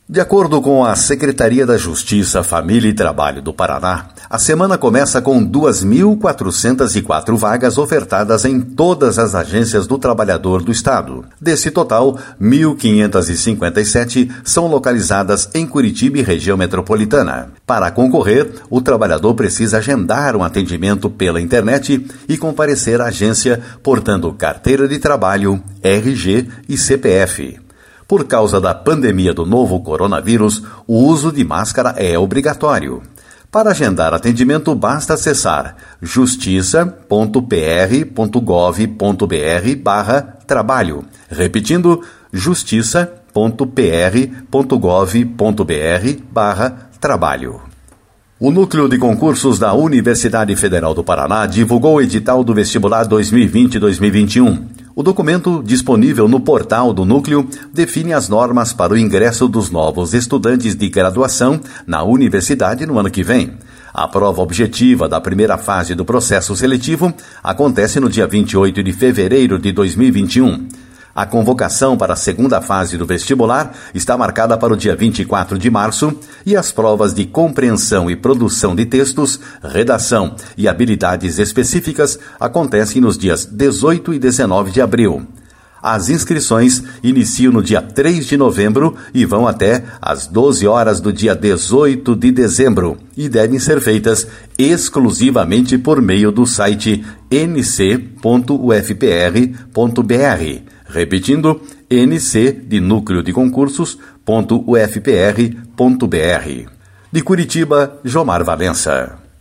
De acordo com a Secretaria da Justiça, Família e Trabalho do Paraná, a semana começa com 2.404 vagas ofertadas em todas as agências do trabalhador do Estado. Desse total, 1.557 são localizadas em Curitiba e região metropolitana. Para concorrer, o trabalhador precisa agendar um atendimento pela internet e comparecer à agência portando carteira de trabalho, RG e CPF. Por causa da pandemia do novo coronavírus, o uso de máscara é obrigatório. Para agendar atendimento, basta acessar justiça.pr.gov.br/trabalho. Repetindo, justiça.pr.gov.br/trabalho. O Núcleo de Concursos da Universidade Federal do Paraná divulgou o edital do vestibular 2020-2021. O documento, disponível no portal do Núcleo, define as normas para o ingresso dos novos estudantes de graduação na universidade no ano que vem. A prova objetiva da primeira fase do processo seletivo acontece no dia 28 de fevereiro de 2021. A convocação para a segunda fase do vestibular está marcada para o dia 24 de março e as provas de compreensão e produção de textos, redação e habilidades específicas acontecem nos dias 18 e 19 de abril. As inscrições iniciam no dia 3 de novembro e vão até às 12 horas do dia 18 de dezembro e devem ser feitas exclusivamente por meio do site nc.ufpr.br. Repetindo, nc de Núcleo de Concursos.ufpr.br. De Curitiba, Jomar Valença.